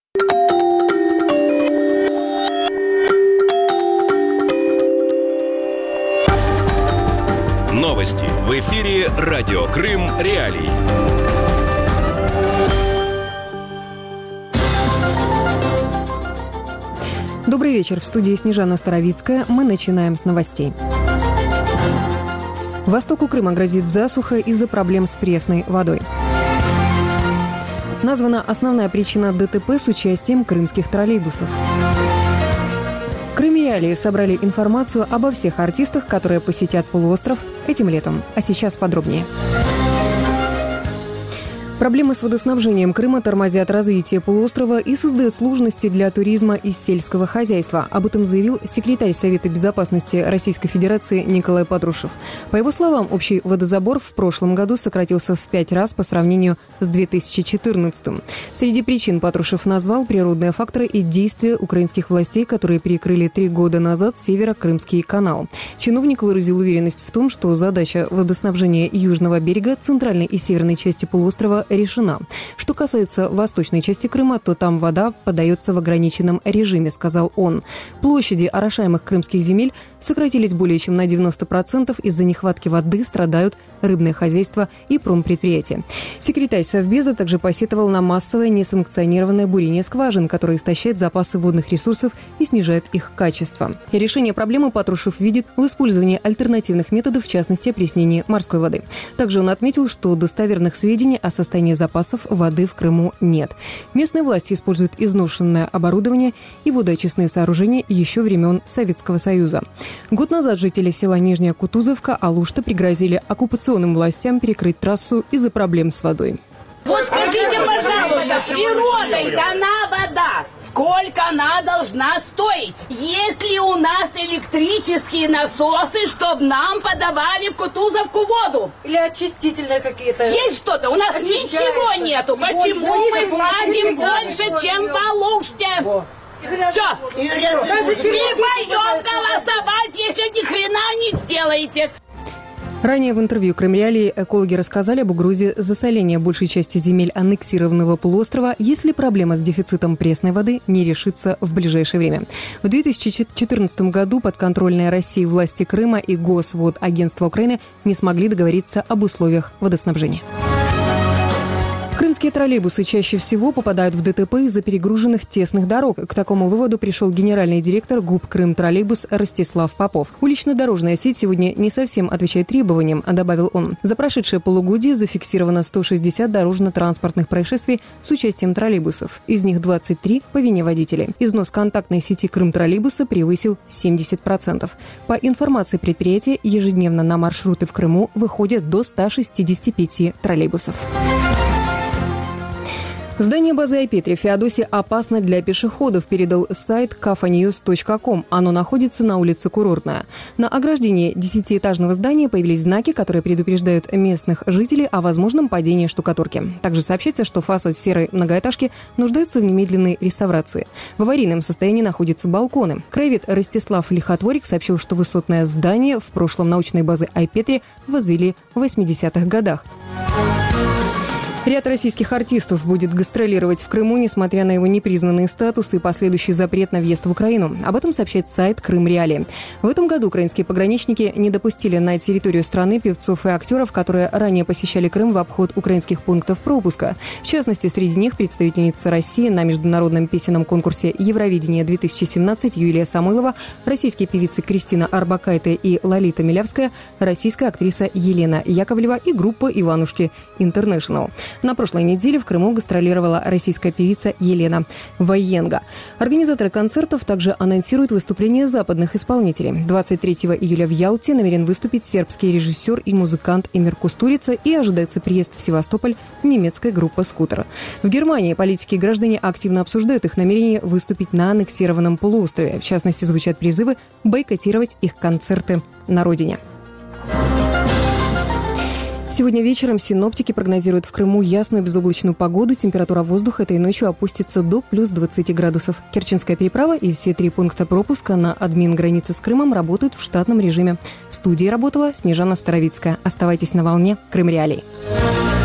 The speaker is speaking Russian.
Новости в эфире «Радио Крым. Реалии». Добрый вечер. В студии Снежана Старовицкая. Мы начинаем с новостей. Востоку Крыма грозит засуха из-за проблем с пресной водой. Названа основная причина ДТП с участием крымских троллейбусов. Крым Реалии собрали информацию обо всех артистах, которые посетят полуостров этим летом. А сейчас подробнее. Проблемы с водоснабжением Крыма тормозят развитие полуострова и создают сложности для туризма и сельского хозяйства. Об этом заявил секретарь Совета безопасности Российской Федерации Николай Патрушев. По его словам, общий водозабор в прошлом году сократился в 5 раз по сравнению с 2014-м. Среди причин Патрушев назвал природные факторы и действия украинских властей, которые перекрыли 3 года назад Северо-Крымский канал. Чиновник выразил уверенность в том, что задача водоснабжения южного берега, центральной и северной части полуострова решена. Что касается восточной части Крыма, то там вода подается в ограниченном режиме, сказал он. Площади орошаемых крымских земель сократились более чем на 90%. Из-за нехватки воды страдают рыбное хозяйство и промпредприятия. Секретарь Совбеза также посетовал на массовое несанкционированное бурение скважин, которое истощает запасы водных ресурсов и снижает их качество. Решение проблемы Патрушев видит в использовании альтернативных методов, в частности, опреснения морской воды. Также он отметил, что достоверных сведений о состоянии запасов воды в Крыму нет. Местные власти используют изношенное оборудование и водоочистные сооружения еще времен Советского Союза. Год назад жители села Нижняя Кутузовка Алушта пригрозили оккупационным властям перекрыть трассу из-за проблем с водой. Вот скажите, пожалуйста, природой дана вода. Сколько она должна стоить? Есть ли у нас электрические насосы, чтобы нам подавали в Кутузовку воду? Или очистительные какие-то? Есть что-то? У нас ничего нету. Почему мы платим больше, чем в Алуште? Все. Мы пойдем голосовать, если ни хрена не сделаете. Ранее в интервью Крым Реалии экологи рассказали об угрозе засоления большей части земель аннексированного полуострова, если проблема с дефицитом пресной воды не решится в ближайшее время. В 2014 году подконтрольные России власти Крыма и Госводагентство Украины не смогли договориться об условиях водоснабжения. Крымские троллейбусы чаще всего попадают в ДТП из-за перегруженных тесных дорог. К такому выводу пришел генеральный директор ГУП «Крымтроллейбус» Ростислав Попов. Улично-дорожная сеть сегодня не совсем отвечает требованиям, добавил он. За прошедшее полугодие зафиксировано 160 дорожно-транспортных происшествий с участием троллейбусов. Из них 23 по вине водителей. Износ контактной сети Крымтроллейбуса превысил 70%. По информации предприятия, ежедневно на маршруты в Крыму выходят до 165 троллейбусов. Здание базы Айпетри в Феодосии опасно для пешеходов, передал сайт kafanews.com. Оно находится на улице Курортная. На ограждении 10-этажного здания появились знаки, которые предупреждают местных жителей о возможном падении штукатурки. Также сообщается, что фасад серой многоэтажки нуждается в немедленной реставрации. В аварийном состоянии находятся балконы. Краевед Ростислав Лихотворик сообщил, что высотное здание в прошлом научной базы Айпетри возвели в 80-х годах. Ряд российских артистов будет гастролировать в Крыму, несмотря на его непризнанный статус и последующий запрет на въезд в Украину. Об этом сообщает сайт Крым Реалии. В этом году украинские пограничники не допустили на территорию страны певцов и актеров, которые ранее посещали Крым в обход украинских пунктов пропуска. В частности, среди них представительница России на международном песенном конкурсе «Евровидение-2017» Юлия Самойлова, российские певицы Кристина Арбакайте и Лолита Милявская, российская актриса Елена Яковлева и группа «Иванушки Интернешнл». На прошлой неделе в Крыму гастролировала российская певица Елена Военга. Организаторы концертов также анонсируют выступление западных исполнителей. 23 июля в Ялте намерен выступить сербский режиссер и музыкант Эмир Кустурица, и ожидается приезд в Севастополь немецкой группы «Скутер». В Германии политики и граждане активно обсуждают их намерение выступить на аннексированном полуострове. В частности, звучат призывы бойкотировать их концерты на родине. Сегодня вечером синоптики прогнозируют в Крыму ясную безоблачную погоду. Температура воздуха этой ночью опустится до плюс 20 градусов. Керченская переправа и все 3 пункта пропуска на админ-границе с Крымом работают в штатном режиме. В студии работала Снежана Старовицкая. Оставайтесь на волне Крым Реалий.